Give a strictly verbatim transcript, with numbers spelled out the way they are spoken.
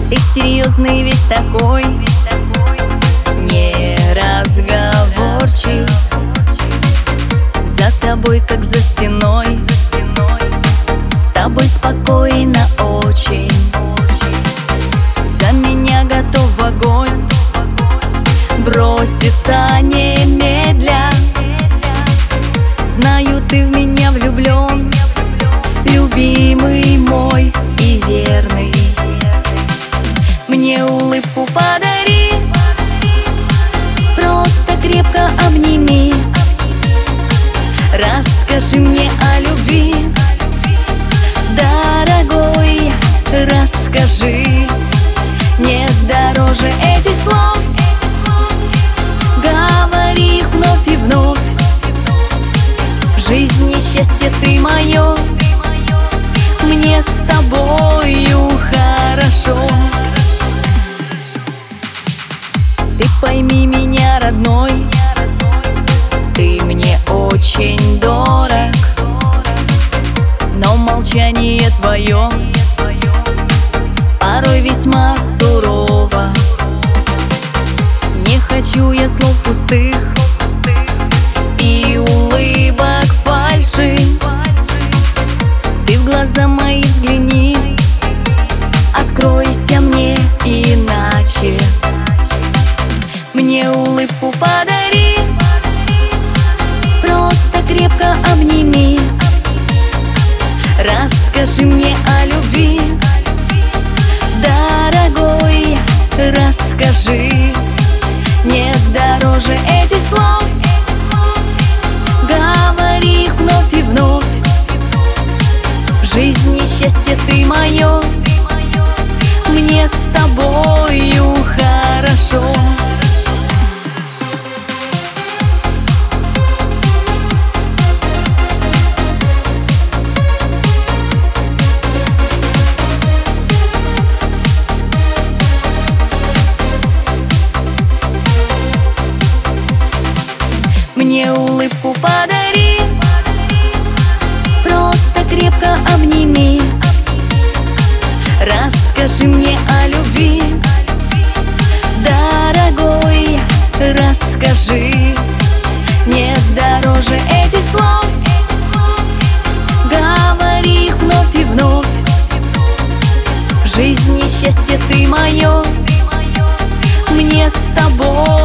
Ты серьезный весь такой, неразговорчив. За тобой, как за стеной, с тобой спокойно очень. За меня готов в огонь броситься немедля. Знаю, ты в меня влюблен, любимый мой и верный. Мне улыбку подари, просто крепко обними. Расскажи мне о любви, дорогой, расскажи. Нет дороже этих слов, говори их вновь и вновь. В жизни счастье ты мое, мне с тобою хорошо. Ты пойми меня, родной, ты мне очень дорог, но молчание твое порой весьма сурово. Не хочу я слов пустых и улыбок фальши. Ты в глаза мои взгляни, откройся мне иначе. Мне улыбку подари, просто крепко обними. Расскажи мне о любви, дорогой, расскажи. Нет дороже этих слов, говори их вновь и вновь. В жизни счастье ты мое, мне с тобою хорошо. Мне улыбку подари, просто крепко обними. Расскажи мне о любви, дорогой, расскажи. Нет дороже этих слов, говори их вновь и вновь. В жизни счастье ты мое, мне с тобой